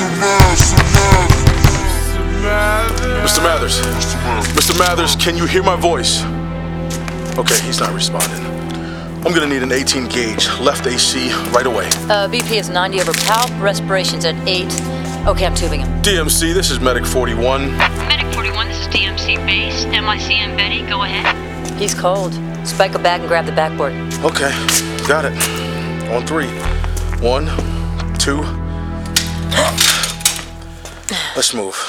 Mr. Mathers. Mr. Mathers, can you hear my voice? Okay, he's not responding. I'm gonna need an 18 gauge, left AC, right away. BP is 90 over palp, respiration's at 8. Okay, I'm tubing him. DMC, this is Medic 41. Medic 41, this is DMC base. MIC and Betty, go ahead. He's cold. Spike a bag and grab the backboard. Okay, got it. On 3. 1, 2. Let's move.